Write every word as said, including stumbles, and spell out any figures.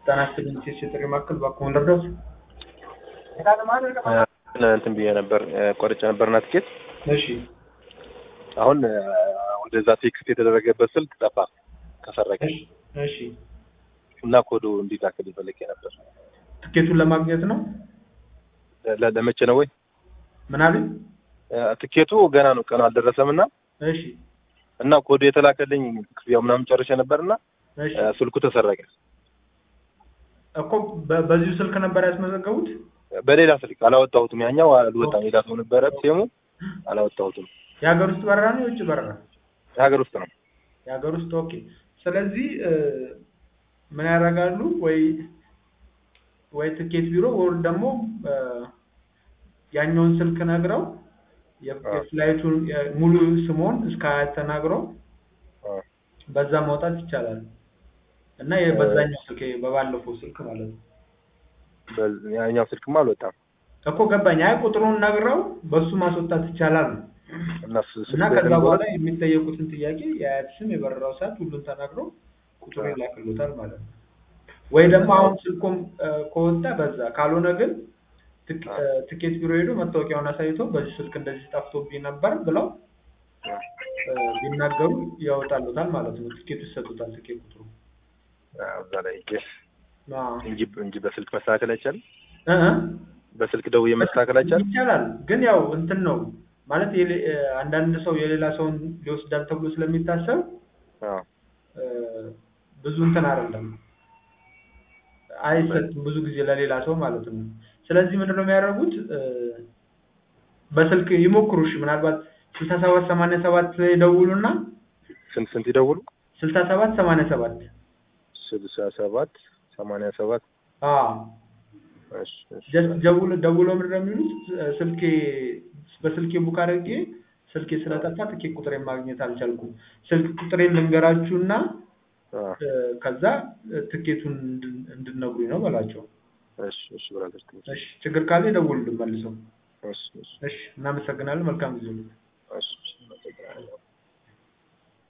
ተናስተን ሲስተር ማከል ባኮን ረዳት እንትን ብዬ ነበር ቆርጬ ነበርና ትኬት እሺ አሁን ወደዛ ቴክስት የተደረገበት ስልክ ጠፋ ከሰረቀ እሺ እና ኮዱ እንዲላክል ይፈልግ ነበር ትኬቱን ለማግኘት ነው ለለመቼ ነው ወይ ምን አለ ትኬቱ ገና ነው ቀኑ አልደረሰምና እሺ እና ኮዱ የተላከልኝ ያው ምናምን ጨርሼ ነበርና እሺ ስልኩ ተሰረቀ እኮ በዚህ ስልክ ነበር ያስመዘገቡት በሌላ ስልክ አላወጣሁትም ያኛው አልወጣም ሌላ ሰው ነበር ሲሙ አላወጣሁትም የሀገር ውስጥ በረራ ነው የውጭ በረራ የሀገር ውስጥ ነው የሀገር ውስጥ ኦኬ ስለዚህ ምን ያደርጋሉ ወይ ወይ ትኬት ቢሮ ወር ደግሞ ያኛውን ስልክ ነግረው የፍላይቱን ሙሉ ስሙን እስከ ተናግረው በዛ ማውጣት ይቻላል እና የበዛኛው ስልክ በባለፈው ስልክ ማለት ነው በያኛው ስልክማ አልወጣም እኮ ገባኝ አይ ቁጥሩን ነግረው በሱ ማስወጣት ይቻላል እና ከዛ በኋላ የሚጠየቁትን ጥያቄ የአያት ስም የበረራው ሰዓት ሁሉን ተናግረው ቁጥሩ ይላክሉታል ማለት ነው ወይ ደግሞ አሁን ስልኩም ከወጣ በዛ ካልሆነ ግን ትኬት ቢሮ ሄዶ መታወቂያውን አሳይቶ በዚህ ስልክ እንደዚህ ጠፍቶብኝ ነበር ብለው ቢናገሩ ያወጣሉታል ማለት ነው ትኬቱ ይሰጡታል ትኬት ቁጥሩ አዛ ላይ እንጂ እንጂ በስልክ መስተካከል አይቻልም እ በስልክ ደውዬ መስተካከል አይቻልም ይቻላል ግን ያው እንትን ነው ማለት አንዳንድ ሰው የሌላ ሰውን ሊወስዳል ተብሎ ስለሚታሰብ አዎ ብዙ እንትን አይደለም አይሰጥም ብዙ ጊዜ ለሌላ ሰው ማለት ነው ስለዚህ ምንድነው የሚያደርጉት በስልክ ይሞክሩሽ ምናልባት ስልሳ ሰባት ሰማንያ ሰባት ይደውሉና ስንት ስንት ይደውሉ ስልሳ ሰባት ሰማንያ ሰባት ስልሳ ሰባት ሰማንያ ሰባት አዎ እሺ ደውሎ ደውሎ ምንድነው የሚሉት ስልኬ በስልኬ ቡክ አድርጌ ስልኬ ስለጠፋ ትኬት ቁጥሬን ማግኘት አልቻልኩም ስልክ ቁጥሬን ልንገራችሁና ከዛ ትኬቱን እንድነግሩኝ ነው ባላቸው እሺ እሺ ብራዘር እሺ ችግር ካለ ደውሉልን መልሰው እሺ እሺ እናመሰግናለን መልካም ጊዜ እሺ